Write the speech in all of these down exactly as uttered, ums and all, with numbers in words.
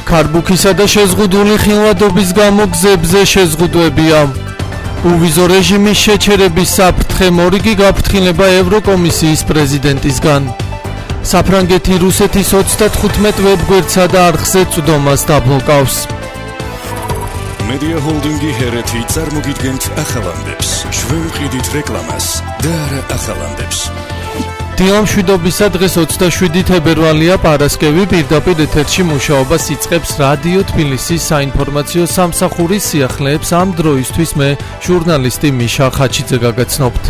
ქარბუქისა და შეზღუდული ხილვადობის გამო გზებზე შეზღუდვებია. უვიზო რეჟიმის შეჩერების საფრთხე მორიგი გაფრთხილება ევროკომისიის პრეზიდენტისგან. საფრანგეთი რუსეთის ოცდათხუთმეტ ვებგვერდსა და არხზე წვდომას დაბლოკავს. Media Holdingi ჰერეთი წარმოგიდგენთ ახალამდებს. ჩვენ ვყიდით რეკლამას და არა ახალამდებს. დილამშვიდობისა დღეს ოცდაშვიდი თებერვალია, პარასკევი, პირდაპირ ეთერში მუშაობას იწყებს რადიო თბილისის საინფორმაციო სამსახურის სიახლეებს. ამ დროისთვის მე ჟურნალისტი მიშა ხაჩიძე გაგაცნობთ.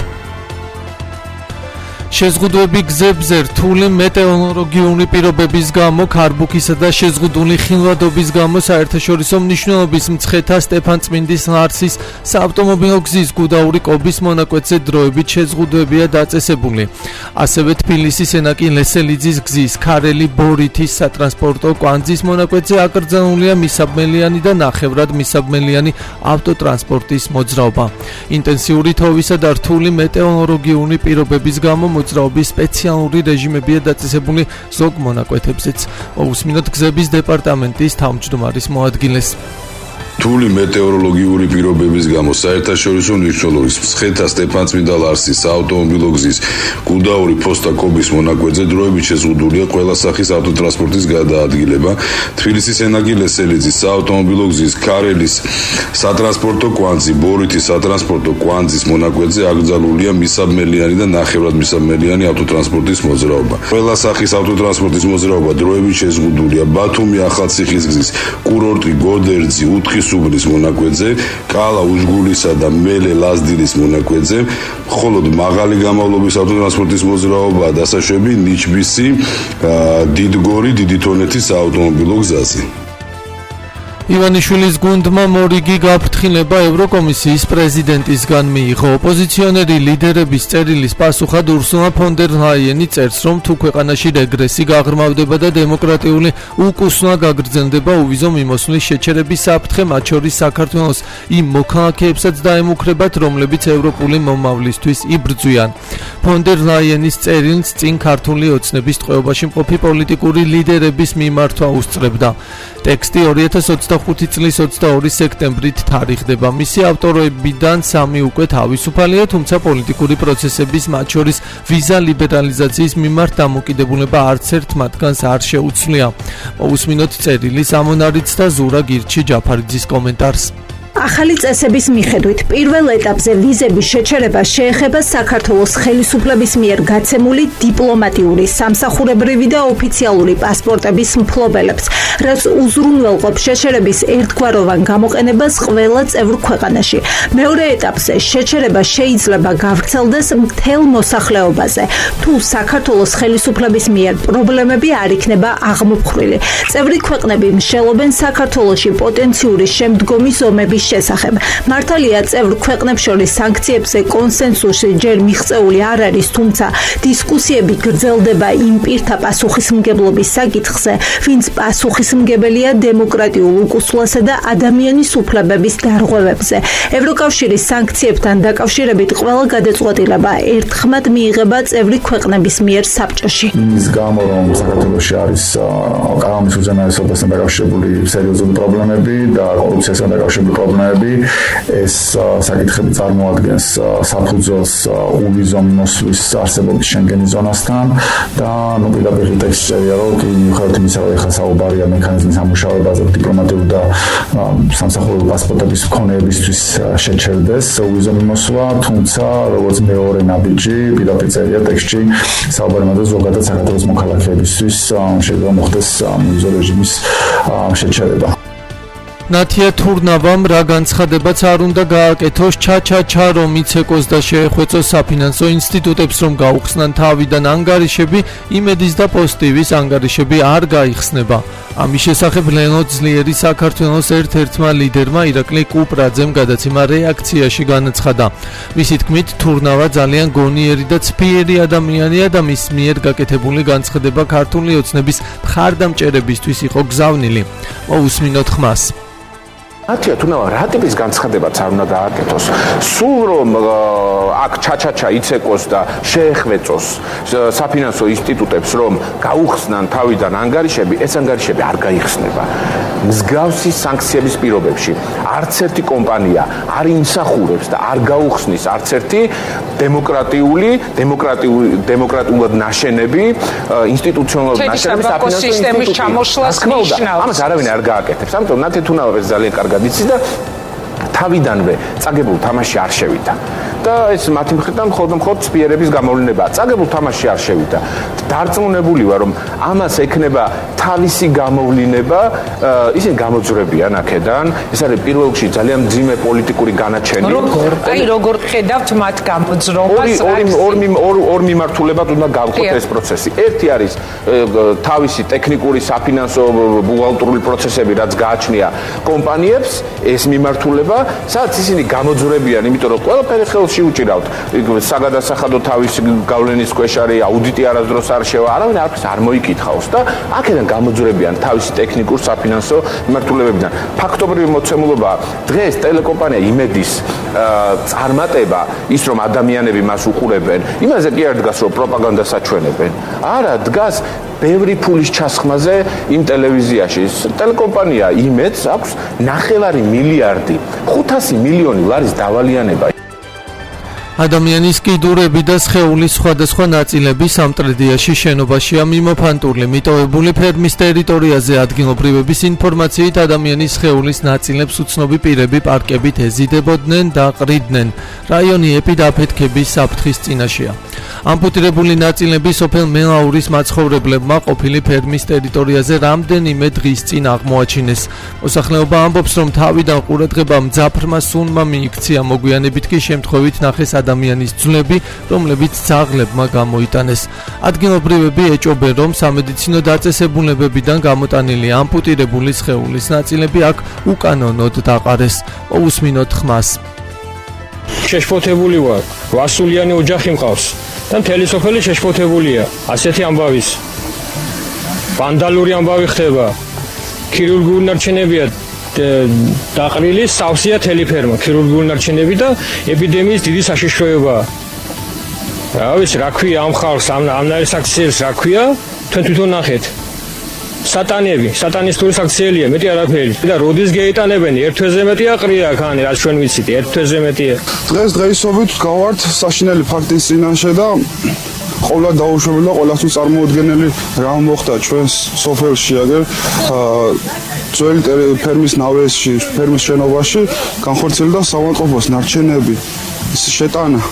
შეზღუდვები გზებზე რთული მეტეოროლოგიური პირობების გამო, ქარბუქისა და შეზღუდული ხილვადობის გამო საერთაშორისო მნიშვნელობის მცხეთა სტეფანწმინდის ლარსის საავტომობილო გზის გუდაური კობის მონაკვეთზე დროებით შეზღუდვებია დაწესებული. ასევე თბილისის ენაკი ლესელიძის გზის ქარელი ბორითის სატრანსპორტო კვანძის მონაკვეთზე აკრძალულია მისაბმელიანი და ნახევრად მისაბმელიანი ავტოტრანსპორტის მოძრაობა. ინტენსიური თოვისა და რთული მეტეოროლოგიური პირობების გამო მოძრაობის სპეციალური რეჟიმებია დაწესებული ზოგ მონაკვეთებზეც. მოусმინოთ გზების დეპარტამენტის თავმჯდომარის მოადგილეს. რთული მეტეოროლოგიური პირობების გამო საერთაშორისო მნიშვნელობის მცხეთა სტეფანწმინდა ლარსის საავტომობილო გზის გუდაური ფოსტა კობის მონაკვეთზე დროებით შეზღუდულია ყველა სახის ავტოტრანსპორტის გადაადგილება. თბილისის ენაკი ლესელიძის საავტომობილო გზის ქარელის სატრანსპორტო კვანძი, ბორითის სატრანსპორტო კვანძის მონაკვეთზე აკრძალულია მისაბმელიანი და ნახევრად მისაბმელიანი ავტოტრანსპორტის მოძრაობა. ყველა სახის ავტოტრანსპორტის მოძრაობა დროებით შეზღუდულია ბათუმი ახალციხის გზის კურორტი გოდერძი უთხის უბნის მონაკვეთზე, კალა უშგულისა და მელე ლაზდილის მონაკვეთზე, მხოლოდ მაღალი გამავლობის ავტოტრანსპორტის მოძრაობა დასაშვები ნიჩბისი, დიდგორი, დიდი თონეთის საავტომობილო გზაზე. ივანიშვილის გუნდმა მორიგი გაფრთხილება ევროკომისიის პრეზიდენტისგან მიიღო. ოპოზიციონერი ლიდერების წერილის პასუხად ურსულა ფონ დერ ლაიენი წერს, რომ თუ ქვეყანაში რეგრესი გაღრმავდება და დემოკრატიული უკუსვლა გაგრძელდება, უვიზო მიმოსვლის შეჩერების საფრთხე მათ შორის საქართველოს იმ მოქალაქეებსაც დაემუქრებათ, რომლებიც ევროპული მომავლისთვის იბრძვიან. ფონ დერ ლაიენის წერილს წინ ქართული ოცნების ტყვეობაში მყოფი პოლიტიკური ლიდერების მიმართვა უსწრებდა. ტექსტი ორი ათას ოცდახუთი წლის ოცდაორი სექტემბრით თარიღდება. მისი ავტორებიდან სამი უკვე თავისუფალია, თუმცა პოლიტიკური პროცესების, მათ შორის ვიზა ლიბერალიზაციის მიმართ დამოკიდებულება არც ერთ მათგანს არ შეუცვლია. მოусმინოთ წერილის ამონარიდს და ზურა გირჩი ჯაფარიძის კომენტარს. ახალი წესების მიხედვით პირველ ეტაპზე ვიზების შეჩერება შეეხება საქართველოს ხელისუფლების მიერ გაცემული დიპლომატიური, სამსახურებრივი და ოფიციალური პასპორტების მფლობელებს, რაც უზრუნველყოფს შეჩერების ერთგვაროვან გამოყენებას ყველა წევრ ქვეყანაში. მეორე ეტაპზე შეჩერება შეიძლება გავრცელდეს მთელ მოსახლეობაზე, თუ საქართველოს ხელისუფლების მიერ პრობლემები არ იქნება აღმოფხვრილი. წევრი ქვეყნები მსჯელობენ საქართველოში პოტენციური შემდგომი ზომების შესახებ. მართალია წევრ ქვეყნებს შორის სანქციებზე კონსენსუსი ჯერ მიღწეული არ არის, თუმცა დისკუსიები გრძელდება იმ პირთა პასუხისმგებლობის საკითხზე, ვინც პასუხისმგებელია დემოკრატიულ უკუსვლასა და ადამიანის უფლებების დარღვევებზე. ევროკავშირის სანქციებთან დაკავშირებით ყველა გადაწყვეტილება ერთხმად მიიღება წევრი ქვეყნების მიერ საბჭოში. იმის გამო, რომ საქართველოში არის კანონის უზენაესობასთან დაკავშირებული სერიოზული პრობლემები და კორუფციასთან დაკავშირებული პრობლემები, ეს საკითხები წარმოადგენს საფუძველს უვიზო მიმოსვლის არსებობის შენგენის ზონასთან და ნუ პირდაპირ ტექსტში წერია, რომ მიუხედავად იმისა, რომ ეხლა საუბარია მექანიზმის ამუშავებაზე დიპლომატიური და სამსახურებრივი პასპორტების მქონეებისთვის შეჩერდეს უვიზო მიმოსვლა, თუმცა როგორც მეორე ნაბიჯი პირდაპირ წერია ტექსტში, საუბარი იმაზე, ზოგადად საქართველოს მოქალაქეებისთვის შეიძლება მოხდეს უვიზო რეჟიმის შეჩერება. ნათია თურნავამ რა განცხადებაც არ უნდა გააკეთოს ჩაჩაჩა, რომ იცეკოს და შეეხვეწოს საფინანსო ინსტიტუტებს, რომ გაუხსნან თავიდან ანგარიშები, იმედის და პოზიტივის ანგარიშები არ გაიხსნება. ამის შესახებ ლენო ძლიერი საქართველოს ერთ-ერთმა ლიდერმა ირაკლი კუპრაძემ გადაცემა რეაქციაში განაცხადა. მისი თქმით, თურნავა ძალიან გონიერი და ცფიერი ადამიანია და მის მიერ გაკეთებული განცხადება ქართული ოცნების მხარდამჭერებისთვის იყო გზავნილი. მოусმინოთ ხმას. მათია თუნდაც რა ტიპის განცხადებაც არ უნდა გააკეთოს. სულ რომ აქ ჩაჩაჩა იცეკოს და შეეხვეწოს საფინანსო ინსტიტუტებს რომ გაუხსნან თავიდან ანგარიშები, ეს ანგარიშები არ გაიხსნება. მსგავსი სანქციების პირობებში არც ერთი კომპანია არ იმსახურებს და არ გაუხსნის არც ერთი დემოკრატიული, დემოკრატიული, დემოკრატულად ნაშენები, ინსტიტუციონალური ნაშენები საფინანსო სისტემის ჩამოშლას ნიშნავს. ამას არავინ არ გააკეთებს. ამიტომ ნათე თუნაურეს ძალიან კარგად იცის და თავიდანვე წაგებულ თამაში არ შევიდა. და ეს მათი მხრიდან მხოლოდ მხოლოდ სპიერების გამოვლენებაა. წაგებულ თამაში არ შევიდა. დარწმუნებული ვარ, რომ ამას ექნება თავისი გამოვლინება, ისინი გამოძვრებიან აქედან. ეს არის პირველ რიგში ძალიან მძიმე პოლიტიკური განაჩენი. როგორ? აი როგორ ხედავთ მათ გამოძრობას? ორი ორი ორი მიმართულებად უნდა გავხოთ ეს პროცესი. ერთი არის თავისი ტექნიკური, საფინანსო, ბუღალტრული პროცესები, რაც გააჩნია კომპანიებს, ეს მიმართულება, სადაც ისინი გამოძვრებიან, იმიტომ რომ ყველაფერი ხელში უჭირავთ. საგადასახადო თავისი გავლენის ქვეშ არის, აუდიტი არასდროს არ შევა, არავინ არაფერს არ მოიკითხავს და აქედან გამოძვრებიან თავისი ტექნიკურ საფინანსო მიმართულებებიდან. ფაქტობრივი მოცემულობა დღეს ტელეკომპანია იმედის წარმატება, ის რომ ადამიანები მას უყურებენ, იმაზე კი არ დგას რომ პროპაგანდას აჩვენებენ. არა, დგას ბევრი ფულის ჩასხმაზე იმ ტელევიზიაში. ტელეკომპანია იმედს აქვს ნახევარი მილიარდი, ხუთასი მილიონი ლარის დავალიანება. ადამიანის კიდურები და სხეულის სხვადასხვა ნაწილები სამტრედიაში შენობაშია მიმოფანტული. მიტოვებული ფერმის ტერიტორიაზე ადგილობრივების ინფორმაციით ადამიანის სხეულის ნაწილებს უცნობი პირები პარკებით ეზიდებოდნენ და ყრიდნენ. რაიონი ეპიდაფეთქების საფრთხის წინაშეა. ამპუტირებული ნაწილები სოფელ მელაურის მაცხოვრებლებმა ყოფილი ფერმის ტერიტორიაზე რამდენიმე დღის წინ აღმოაჩინეს. მოსახლეობა ამბობს, რომ თავიდან ყურადღება მძაფრმა სუნმა მიიქცია, მოგვიანებით კი შემთხვევით ნახეს ადამიანის ძვლები, რომლებიც ძაღლებმა გამოიტანეს. ადგილობრივები ეჭობენ, რომ სამედიცინო დაწესებულებებიდან გამოტანილი ამპუტირებული სხეულის ნაწილები აქ უკანონოდ დაყარეს. მოусმინოთ ხმას. შეშფოთებული ვარ, ვასულიანი ოჯახი მყავს და მთელი სოფელი შეშფოთებულია. ასეთი ამბავის ვანდალური ამბავი ხდება. ქირურგიული ნარჩენებია დაყრილი, სავსეა თელი ფერმა, ქირურგიული ნარჩენები და ეპიდემიის დიდი საშიშროებაა. რა ვიცი, რა ქვია ამ ხალხს, ამ ამნაირ აქციებს რა ქვია? თქვენ თვითონ ნახეთ. სატანები, სატანისტური აქციელია, მეტი არაფერი. და როდის გეიტანებენ? ერთ თვეზე მეტია ყრია ხანი, რაც ჩვენ ვიცით, ერთ თვეზე მეტია. დღეს დღეისობით გავართ საშინელი ფაქტის წინაშე და ყოვლა დაუშვებელი და ყველასთვის წარმოუდგენელი რა მოხდა ჩვენს სოფელში აგერ ძველი ფერმის ნავეში, ფერმის შენობაში განხორციელდა საავადმყოფოს ნარჩენები, შეტანა.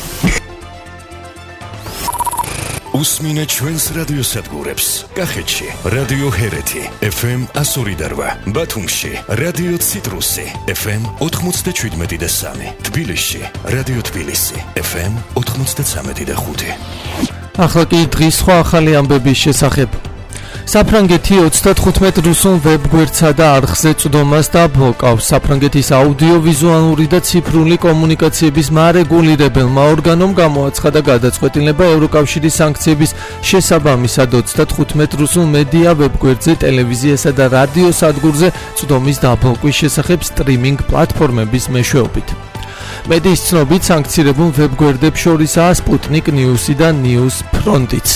უსმინე ჩვენს რადიოსადგურებს. კახეთში რადიო ჰერეთი ეფ ემ εκατო ორი და რვა, ბათუმში რადიო ციტრუსი ეფ ემ ოთხმოცდაშვიდმეტი და სამი, თბილისში რადიო თბილისი ეფ ემ ოთხმოცდაცამეტი და ხუთი. ახლა კი დღის სხვა ახალი ამბების შესახებ. საფრანგეთი ოცდათხუთმეტ რუსულ ვებგვერდსა და არხზე წვდომას დაბლოკავს. საფრანგეთის აუდიოვიზუალური და ციფრული კომუნიკაციების მარეგულირებელმა ორგანომ გამოაცხადა გადაწყვეტილება ევროკავშირის სანქციების შესაბამისად ოცდათხუთმეტ რუსულ მედია ვებგვერდზე, ტელევიზიასა და რადიო სადგურზე წვდომის დაბლოკვის შესახებ სტრიმინგ პლატფორმების მეშვეობით. მედიის ცნობით სანქცირებულ ვებგვერდებს შორისაა სპუტნიკ ნიუსი და ნიუს ფრონტიც.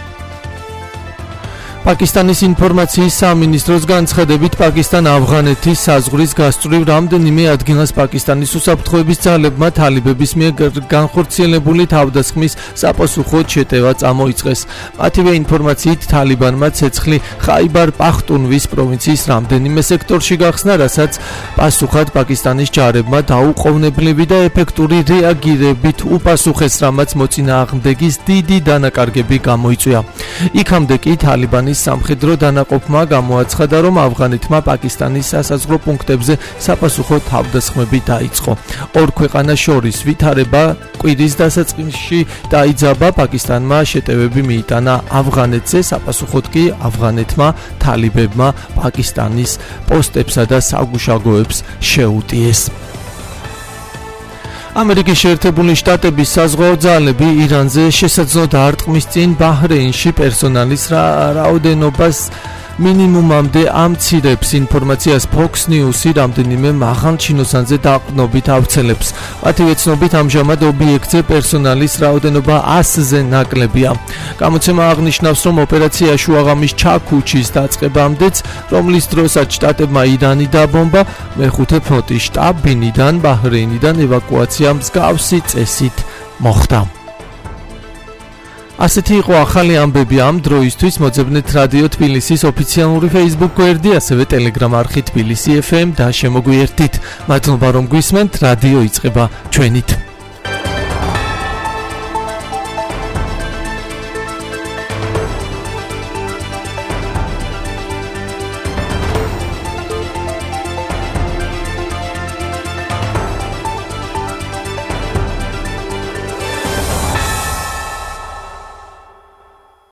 პაკისტანის ინფორმაციის სამინისტროს განცხადებით, პაკისტან-ავღანეთის საზღვრის გასწვრივ რამდენიმე ადგილას პაკისტანის უსაფრთხოების ძალებმა თალიბების მიერ განხორციელებული თავდასხმის საპასუხოდ შეტევა წამოიწყეს. მათივე ინფორმაციით, თალიბანმა ცეცხლი ხაიბარ-პახტუნვის პროვინციის რამდენიმე სექტორში გახსნა, რასაც პასუხად პაკისტანის ჯარებმა დაუყოვნებლივი და ეფექტური რეაგირებით უპასუხეს, რამაც მოწინააღმდეგის დიდი დანაკარგები გამოიწვია. იქამდე კი თალიბანის სამხედრო დანაყოფმა გამოაცხადა, რომ ავღანეთმა პაკისტანის სასაზღვრო პუნქტებზე საპასუხო თავდასხმები დაიწყო. ორ ქვეყანას შორის ვითარება კვირის დასაწყისში დაიძაბა, პაკისტანმა შეტევები მიიტანა ავღანეთზე, საპასუხოდ კი ავღანეთმა თალიბებმა პაკისტანის პოსტებსა და საგუშაგოებს შეუტიეს. ამერიკის შეერთებული შტატების საზღვაო ძალები ირანზე შესაძლო დარტყმის წინ ბაჰრეინში პერსონალის რაოდენობას მინიმუმამდე ამცირებს ინფორმაციას Fox News-ი რამდენიმე მაღალ ჩინოსანზე დაყრდნობით ავრცელებს. მათივე ცნობით ამჟამად ობიექტზე პერსონალის რაოდენობა ასზე ნაკლებია. გამოცემა აღნიშნავს, რომ ოპერაცია შუაღამის ჩაქუჩის დაწყებამდეც, რომლის დროსაც შტატებმა ირანი დაბომბა, მეხუთე ფლოტის შტაბ-ბინიდან ბაჰრეინიდან ევაკუაცია მსგავსი წესით მოხდა. ასეთი იყო ახალი ამბები ამ დროისთვის. მოძებნეთ რადიო თბილისის ოფიციალური Facebook გვერდი, ასევე Telegram არხი თბილისი ეფ ემ და შემოგვიერთდით. მადლობა რომ გვისმენთ, რადიო იწყება ჩვენით.